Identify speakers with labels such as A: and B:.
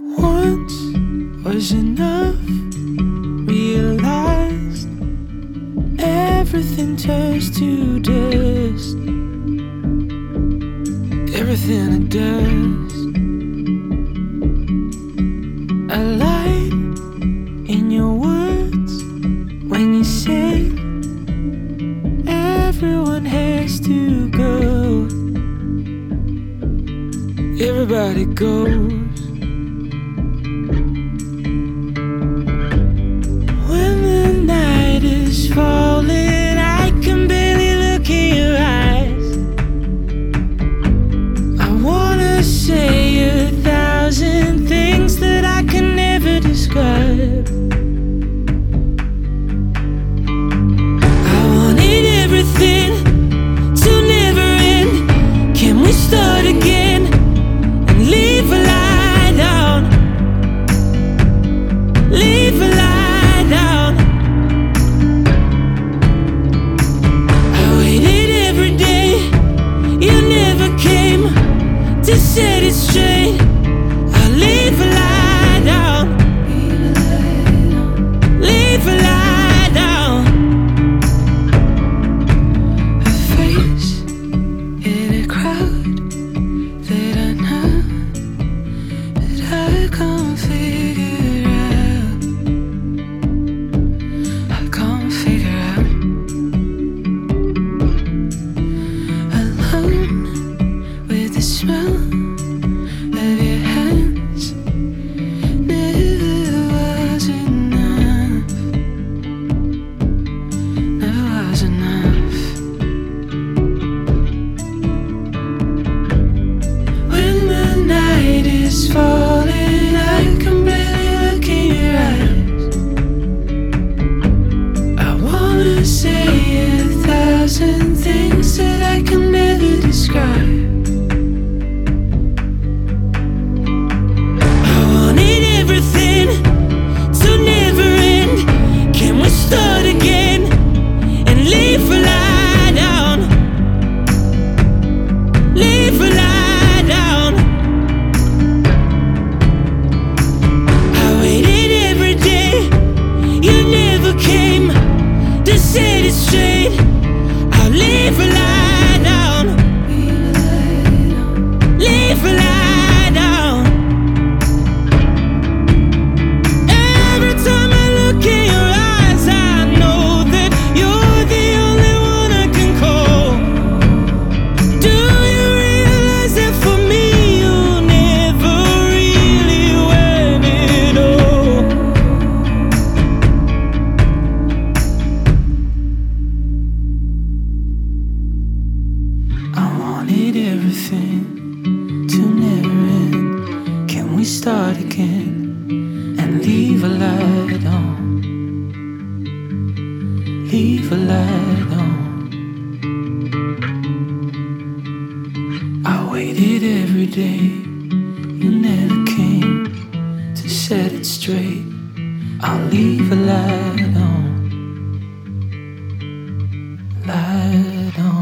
A: Once was enough. Realized everything turns to dust. Everything it does. A light in your words when you say everyone has to go. Everybody goes. When the night is falling, I can barely look in your eyes. I wanna say 1,000 things that I can never describe. I wanted everything to never end. Can we start again and leave a light on? Leave a light down. I waited every day, you never came to set it straight. I'll leave a light down. Leave a light down. A face in a crowd that I know, but I can't figure out. I can't figure out. Alone with the smell of your hands. Never was enough. Never was enough. When the night is falling, I can barely look in your eyes. I wanna say 1,000 things that I can never describe. I wanted everything to never end. Can we start again and leave a light down? Leave a light down. I waited every day, you never came to set it straight. I'll leave a light down. Leave a light down. Every time I look in your eyes, I know that you're the only one I can call. Do you realize that for me you never really went at all? I wanted everything to never end. Can we start again and leave a light on? Leave a light on. I waited every day, you never came to set it straight. I'll leave a light on. Light on.